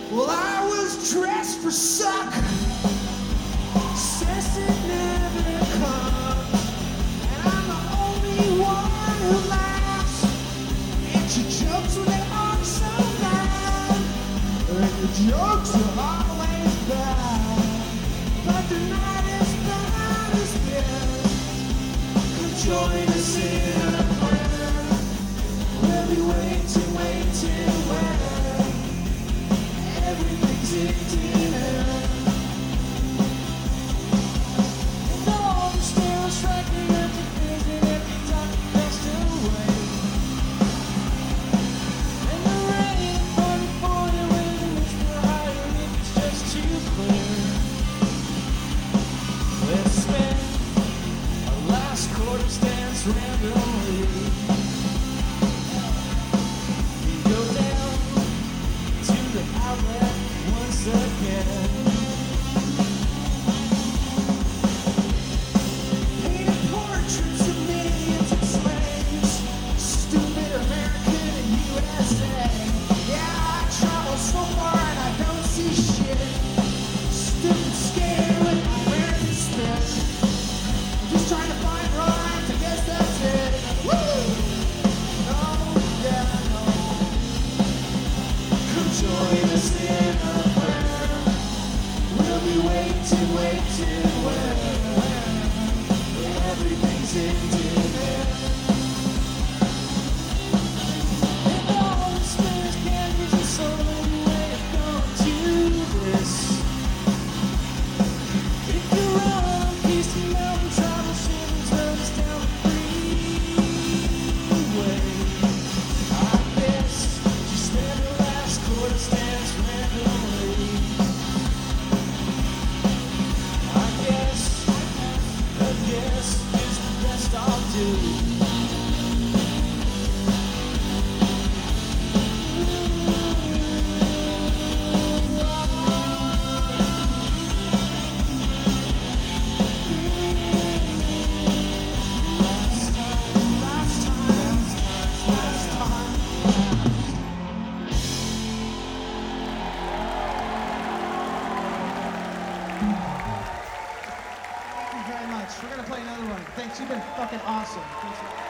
Well, I was dressed for suck. Says it never comes. And I'm the only one who laughs at your jokes when they aren't so bad. And your jokes are always bad, but they're not as bad as this. Come join us in a prayer. We'll be waiting when everything's in dinner. And all the still striking at the vision every time you passed away. And the rain falling for you when the mist were higher if it's just too clear. Let's spend our last quarter stance randomly. We go down to the outlet once again. Painted portraits of millions of slaves, stupid American and USA. Yeah, I travel so far and I don't see shit. Stupid scared with my American spit. Just trying to find rhymes, I guess that's it. Woo! Oh, yeah, no. Come join us in a prayer. We'll be waiting when everything's in dinner. And all the spinners can't use a soul way of going to this. If you're on Keystone Mountain, travel shivers runs down the freeway. I guess you spend the last quarter stance randomly. I guess is the best I'll do. Last time. Thank you very much. We're gonna play another one. Thanks, you've been fucking awesome. Thanks.